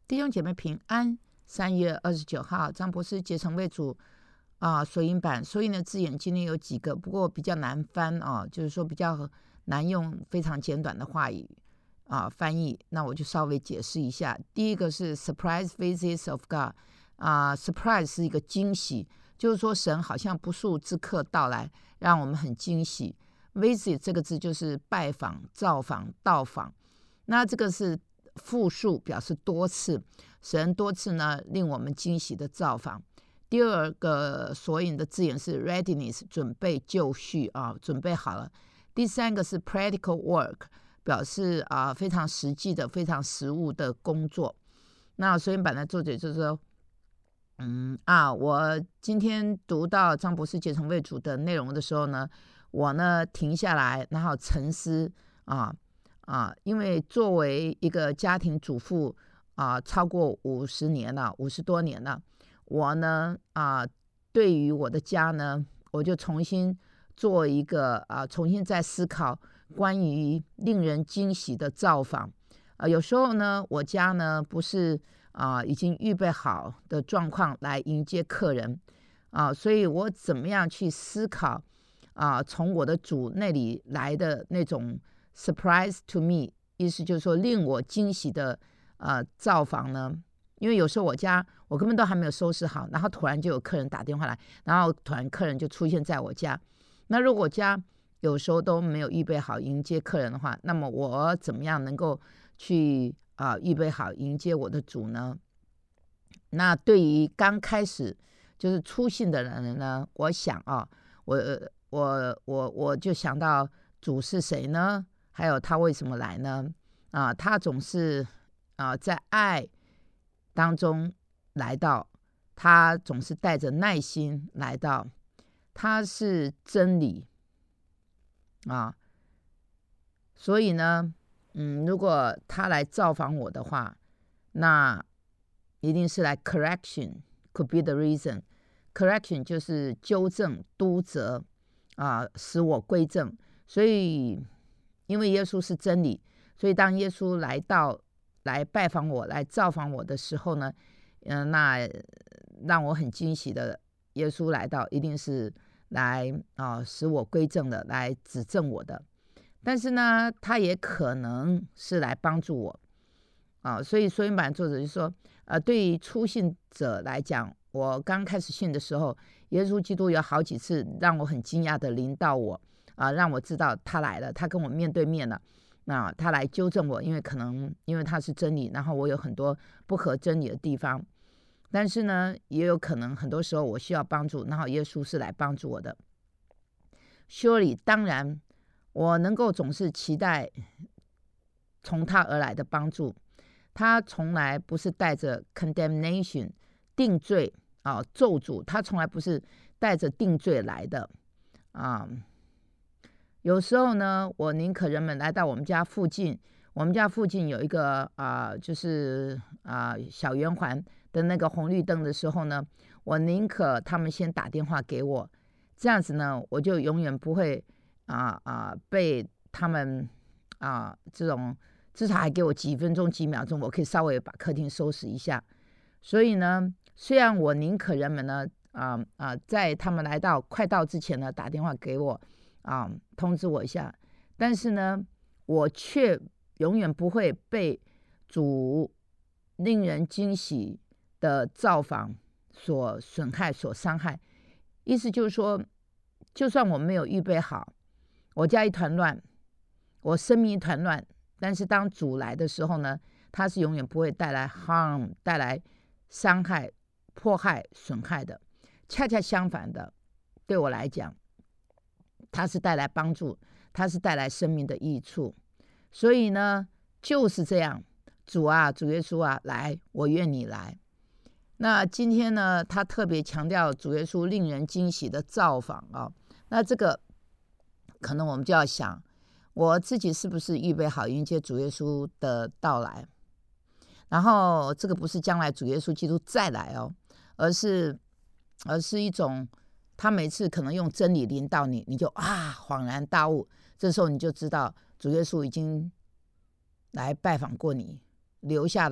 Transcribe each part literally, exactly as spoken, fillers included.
弟兄姐妹平安。三月二十九号，张博士结成为主啊，索引版索引的字眼今天有几个，不过比较难翻啊，就是说比较难用非常简短的话语啊翻译。那我就稍微解释一下。第一个是 surprise visits of God 啊 ，surprise 是一个惊喜，就是说神好像不速之客到来，让我们很惊喜。visit 这个字就是拜访、造访、到访，那这个是复数，表示多次，神多次呢令我们惊喜的造访。第二个索引的字眼是 readiness， 准备就绪啊，准备好了。第三个是 practical work， 表示啊非常实际的、非常实务的工作。那索引版的作者就是说，嗯啊，我今天读到张博士结成为主的内容的时候呢，我呢停下来，然后沉思啊。啊，因为作为一个家庭主妇啊，超过五十年了，五十多年了，我呢啊，对于我的家呢，我就重新做一个啊，重新再思考关于令人惊喜的造访啊。有时候呢，我家呢不是啊已经预备好的状况来迎接客人啊，所以我怎么样去思考啊，从我的主那里来的那种surprise to me， 意思就是说令我惊喜的呃造访呢，因为有时候我家我根本都还没有收拾好，然后突然就有客人打电话来，然后突然客人就出现在我家。那如果家有时候都没有预备好迎接客人的话，那么我怎么样能够去啊、呃、预备好迎接我的主呢？那对于刚开始就是初信的人呢，我想啊，我我我我就想到主是谁呢？还有他为什么来呢？啊，他总是啊在爱当中来到，他总是带着耐心来到，他是真理啊。所以呢，嗯，如果他来造访我的话，那一定是来 correction could be the reason。correction 就是纠正、督责啊，使我归正。所以因为耶稣是真理，所以当耶稣来到来拜访我、来造访我的时候呢，嗯、呃，那让我很惊喜的，耶稣来到一定是来啊、呃、使我归正的，来指正我的。但是呢，他也可能是来帮助我啊，所以索引版作者就说，呃，对于初信者来讲，我刚开始信的时候，耶稣基督有好几次让我很惊讶的临到我。啊，让我知道他来了，他跟我面对面了，那他来纠正我，因为可能因为他是真理，然后我有很多不合真理的地方，但是呢，也有可能很多时候我需要帮助，然后耶稣是来帮助我的。Surely， 当然，我能够总是期待从他而来的帮助，他从来不是带着 condemnation 定罪啊咒诅，他从来不是带着定罪来的啊。有时候呢，我宁可人们来到我们家附近，我们家附近有一个啊、呃，就是啊、呃、小圆环的那个红绿灯的时候呢，我宁可他们先打电话给我，这样子呢，我就永远不会啊啊、呃呃、被他们啊、呃、这种至少还给我几分钟几秒钟，我可以稍微把客厅收拾一下。所以呢，虽然我宁可人们呢啊啊、呃呃、在他们来到快到之前呢打电话给我。啊，通知我一下，但是呢，我却永远不会被主令人惊喜的造访所损害、所伤害。意思就是说，就算我没有预备好，我家一团乱，我生命一团乱，但是当主来的时候呢，他是永远不会带来 harm、带来伤害、迫害、损害的。恰恰相反的，对我来讲，它是带来帮助，它是带来生命的益处。所以呢，就是这样，主啊，主耶稣啊，来，我愿你来。那今天呢，他特别强调主耶稣令人惊喜的造访啊。那这个可能我们就要想，我自己是不是预备好迎接主耶稣的到来？然后这个不是将来主耶稣基督再来哦，而是而是一种。他每次可能用真理临到你，你就啊恍然大悟，这时候你就知道主耶稣已经来拜访过你，留下了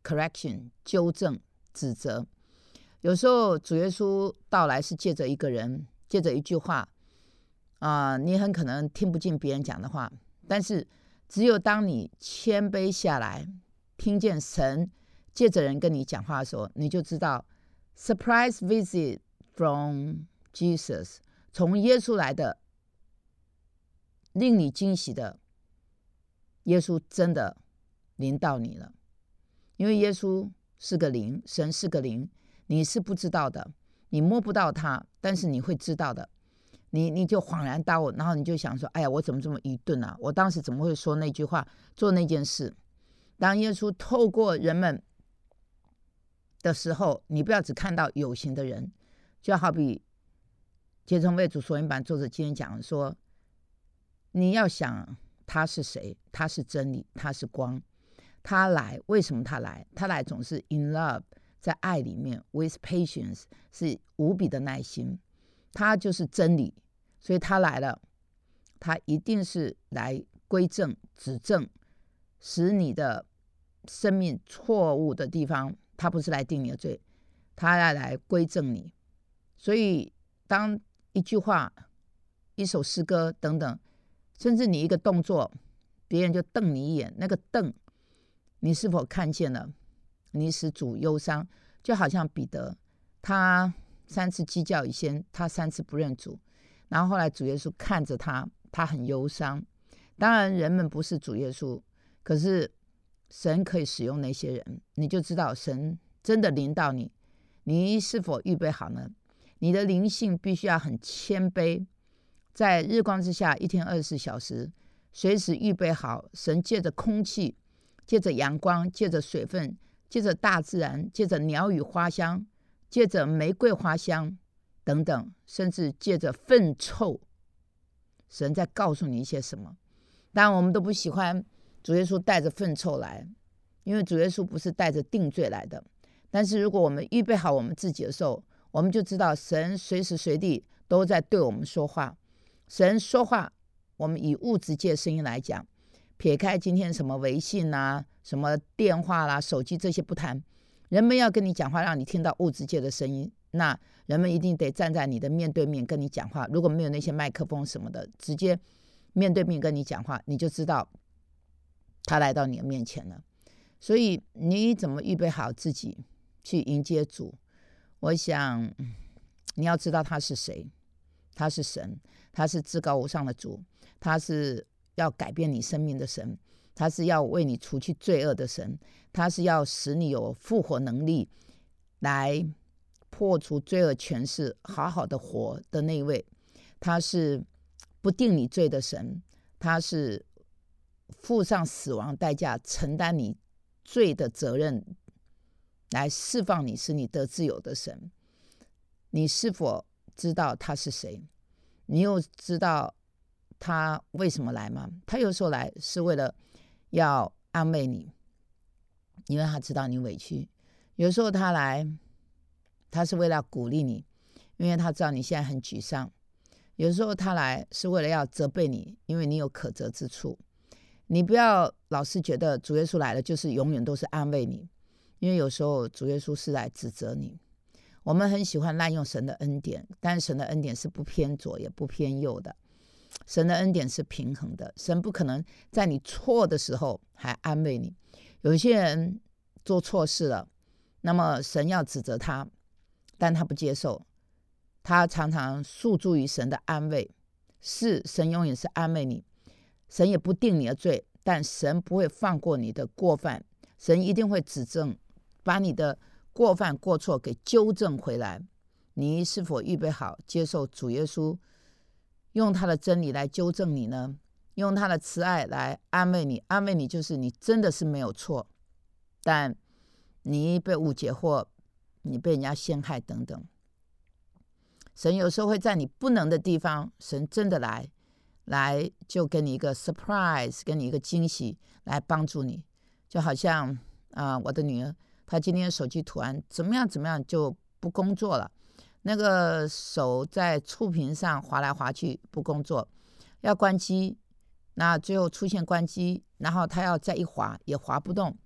correction 纠正指责。有时候主耶稣到来是借着一个人，借着一句话啊、呃，你很可能听不进别人讲的话，但是只有当你谦卑下来，听见神借着人跟你讲话的时候，你就知道 surprise visit from Jesus， 从耶稣来的令你惊喜的，耶稣真的临到你了。因为耶稣是个灵，神是个灵，你是不知道的，你摸不到他，但是你会知道的。你你就恍然大悟，然后你就想说，哎呀，我怎么这么愚钝啊，我当时怎么会说那句话，做那件事。当耶稣透过人们的时候，你不要只看到有形的人，就好比结成为主索引版作者今天讲说，你要想他是谁，他是真理，他是光，他来，为什么他来？他来总是 in love， 在爱里面 with patience， 是无比的耐心，他就是真理，所以他来了，他一定是来归正指正，使你的生命错误的地方，他不是来定你的罪，他要来归正你。所以当一句话、一首诗歌等等，甚至你一个动作，别人就瞪你一眼，那个瞪你是否看见了？你使主忧伤，就好像彼得，他三次鸡叫以先，他三次不认主，然后后来主耶稣看着他，他很忧伤。当然人们不是主耶稣，可是神可以使用那些人，你就知道神真的临到你，你是否预备好呢？你的灵性必须要很谦卑，在日光之下一天二十四小时，随时预备好神借着空气，借着阳光，借着水分，借着大自然，借着鸟语花香，借着玫瑰花香等等，甚至借着粪臭，神在告诉你一些什么。当然我们都不喜欢主耶稣带着粪臭来，因为主耶稣不是带着定罪来的。但是如果我们预备好我们自己的时候，我们就知道神随时随地都在对我们说话。神说话，我们以物质界声音来讲，撇开今天什么微信啊、什么电话啦、手机这些不谈，人们要跟你讲话，让你听到物质界的声音，那人们一定得站在你的面对面跟你讲话。如果没有那些麦克风什么的，直接面对面跟你讲话，你就知道他来到你的面前了。所以你怎么预备好自己去迎接主？我想你要知道他是谁，他是神，他是至高无上的主，他是要改变你生命的神，他是要为你除去罪恶的神，他是要使你有复活能力来破除罪恶权势，好好的活的那一位。他是不定你罪的神，他是付上死亡代价承担你罪的责任，来释放你，使你得自由的神。你是否知道他是谁？你又知道他为什么来吗？他有时候来是为了要安慰你，因为他知道你委屈。有时候他来，他是为了要鼓励你，因为他知道你现在很沮丧。有时候他来是为了要责备你，因为你有可责之处。你不要老是觉得主耶稣来了就是永远都是安慰你，因为有时候主耶稣是来指责你。我们很喜欢滥用神的恩典，但神的恩典是不偏左也不偏右的，神的恩典是平衡的。神不可能在你错的时候还安慰你。有些人做错事了，那么神要指责他，但他不接受，他常常诉诸于神的安慰。是，神永远是安慰你，神也不定你的罪，但神不会放过你的过犯，神一定会指正，把你的过犯过错给纠正回来。你是否预备好接受主耶稣用他的真理来纠正你呢？用他的慈爱来安慰你。安慰你就是你真的是没有错，但你被误解或你被人家陷害等等。神有时候会在你不能的地方，神真的来来就给你一个 surprise， 给你一个惊喜来帮助你。就好像、呃、我的女儿，她今天手机突然怎么样怎么样就不工作了，那个手在触屏上滑来滑去不工作，要关机，那最后出现关机，然后她要再一滑也滑不动，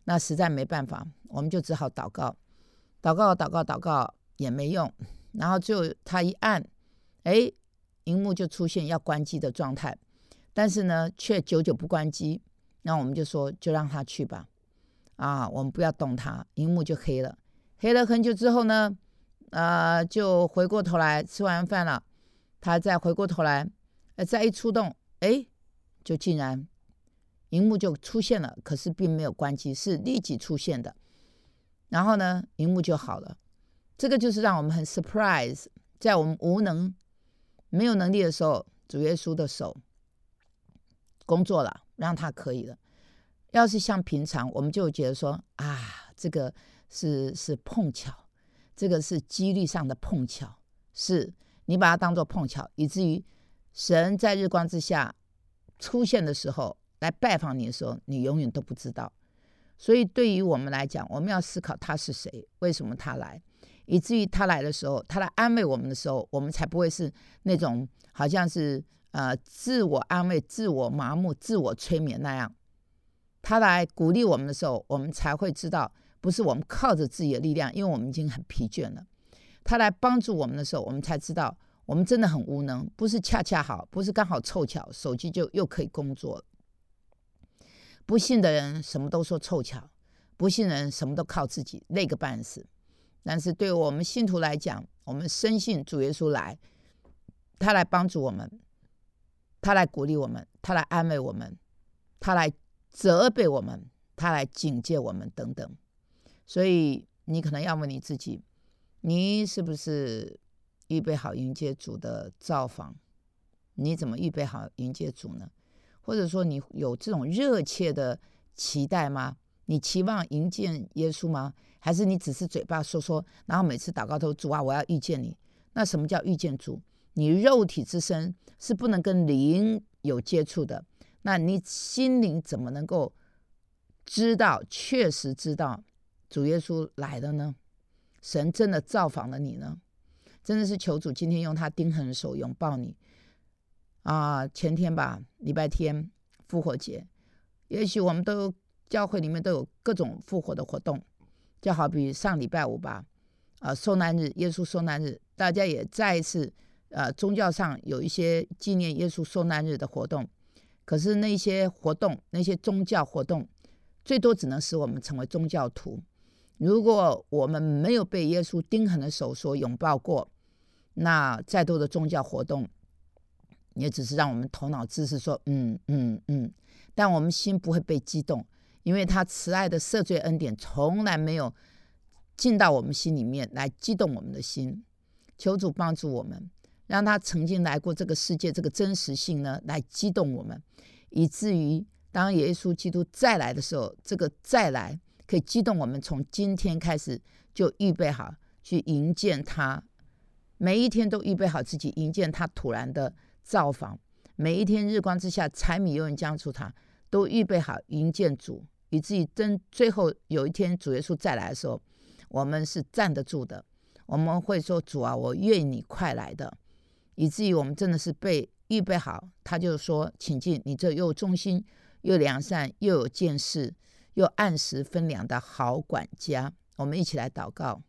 那实在没办法，我们就只好祷告，祷告祷告祷告也没用，然后就他一按，哎，荧幕就出现要关机的状态，但是呢却久久不关机。那我们就说就让他去吧，啊，我们不要动他，荧幕就黑了。黑了很久之后呢，呃，就回过头来吃完饭了，他再回过头来，呃，再一触动，哎，就竟然荧幕就出现了，可是并没有关机，是立即出现的。然后呢，荧幕就好了。这个就是让我们很 surprise， 在我们无能、没有能力的时候，主耶稣的手工作了，让他可以了。要是像平常，我们就觉得说啊，这个是是碰巧，这个是几率上的碰巧，是你把它当作碰巧，以至于神在日光之下出现的时候，来拜访你的时候，你永远都不知道。所以对于我们来讲，我们要思考他是谁，为什么他来，以至于他来的时候，他来安慰我们的时候，我们才不会是那种好像是呃自我安慰、自我麻木、自我催眠那样。他来鼓励我们的时候，我们才会知道不是我们靠着自己的力量，因为我们已经很疲倦了。他来帮助我们的时候，我们才知道我们真的很无能，不是恰恰好，不是刚好凑巧手机就又可以工作了。不信的人什么都说凑巧，不信的人什么都靠自己，累个半死。但是对我们信徒来讲，我们深信主耶稣来，他来帮助我们，他来鼓励我们，他来安慰我们，他来责备我们，他来警戒我们等等。所以你可能要问你自己，你是不是预备好迎接主的造访？你怎么预备好迎接主呢？或者说你有这种热切的期待吗？你期望迎见耶稣吗？还是你只是嘴巴说说，然后每次祷告都主啊，我要遇见你？那什么叫遇见主？你肉体之身是不能跟灵有接触的，那你心灵怎么能够知道，确实知道主耶稣来了呢？神真的造访了你呢？真的是求主今天用他钉痕的手拥抱你啊！前天吧，礼拜天复活节，也许我们都有教会里面都有各种复活的活动，就好比上礼拜五吧，啊，受难日，耶稣受难日，大家也再一次呃宗教上有一些纪念耶稣受难日的活动。可是那些活动，那些宗教活动，最多只能使我们成为宗教徒。如果我们没有被耶稣钉痕的手所拥抱过，那再多的宗教活动也只是让我们头脑知识说嗯嗯嗯，但我们心不会被激动，因为他慈爱的赦罪恩典从来没有进到我们心里面来激动我们的心。求主帮助我们，让他曾经来过这个世界这个真实性呢来激动我们，以至于当耶稣基督再来的时候，这个再来可以激动我们从今天开始就预备好去迎见他，每一天都预备好自己迎见他突然的造访，每一天日光之下柴米油盐酱醋茶都预备好迎见主，以至于真最后有一天主耶稣再来的时候，我们是站得住的。我们会说主啊，我愿你快来的，以至于我们真的是被预备好。他就说请进你这又忠心又良善又有见识又按时分粮的好管家。我们一起来祷告。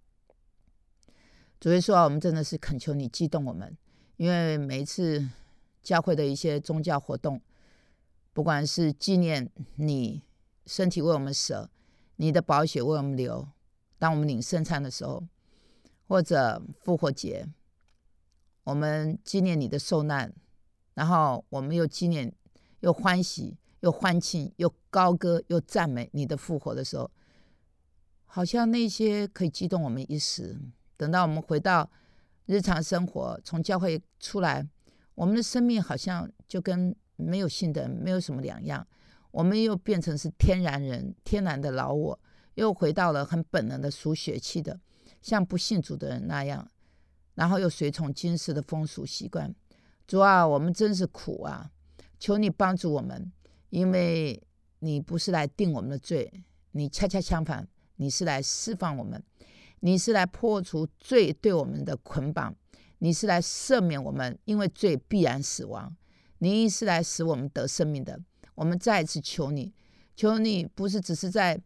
主耶稣啊，我们真的是恳求你激动我们，因为每一次教会的一些宗教活动，不管是纪念你身体为我们舍，你的宝血为我们流，当我们领圣餐的时候，或者复活节，我们纪念你的受难，然后我们又纪念又欢喜又欢庆又高歌又赞美你的复活的时候，好像那些可以激动我们一时。等到我们回到日常生活，从教会出来，我们的生命好像就跟没有信的人没有什么两样，我们又变成是天然人，天然的老我，又回到了很本能的属血气的，像不信主的人那样，然后又随从今世的风俗习惯。主啊，我们真是苦啊，求你帮助我们，因为你不是来定我们的罪，你恰恰相反，你是来释放我们，你是来破除罪对我们的捆绑，你是来赦免我们，因为罪必然死亡，你是来使我们得生命的。我们再一次求你，求你不是只是在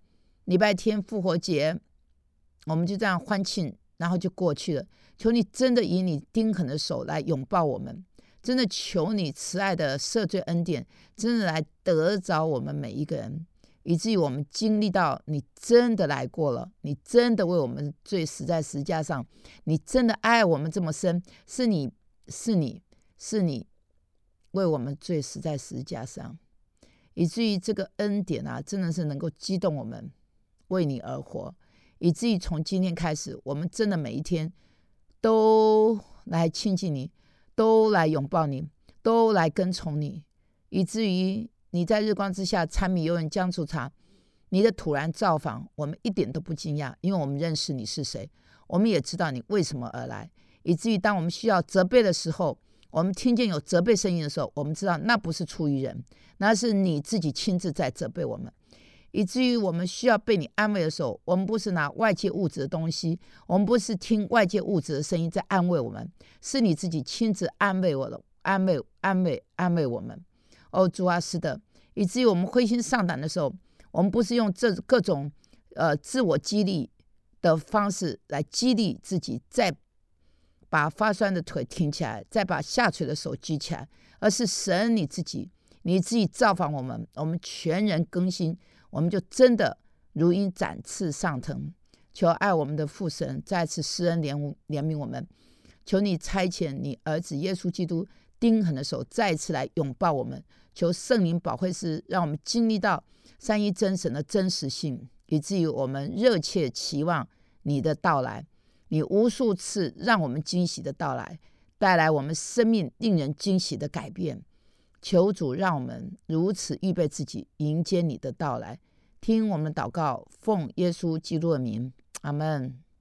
礼拜天复活节，我们就这样欢庆，然后就过去了。求你真的以你钉痕的手来拥抱我们，真的求你慈爱的赦罪恩典，真的来得着我们每一个人，以至于我们经历到你真的来过了，你真的为我们罪死在十字架上，你真的爱我们这么深，是你是你是你为我们罪死在十字架上，以至于这个恩典啊，真的是能够激动我们为你而活，以至于从今天开始，我们真的每一天都来亲近你，都来拥抱你，都来跟从你，以至于你在日光之下柴米油盐酱醋茶，你的突然造访，我们一点都不惊讶，因为我们认识你是谁，我们也知道你为什么而来，以至于当我们需要责备的时候，我们听见有责备声音的时候，我们知道那不是出于人，那是你自己亲自在责备我们，以至于我们需要被你安慰的时候，我们不是拿外界物质的东西，我们不是听外界物质的声音在安慰我们，是你自己亲自安慰我了，安慰安慰安慰我们。哦，主啊，是的，以至于我们灰心丧胆的时候，我们不是用这各种呃自我激励的方式来激励自己，再把发酸的腿挺起来，再把下垂的手举起来，而是神你自己，你自己造访我们，我们全人更新，我们就真的如鹰展翅上腾。求爱我们的父神再次施恩怜怜悯我们，求你差遣你儿子耶稣基督钉痕的手再次来拥抱我们，求圣灵保惠师让我们经历到三一真神的真实性，以至于我们热切期望你的到来，你无数次让我们惊喜的到来，带来我们生命令人惊喜的改变。求主让我们如此预备自己迎接你的到来，听我们祷告，奉耶稣基督的名，阿们。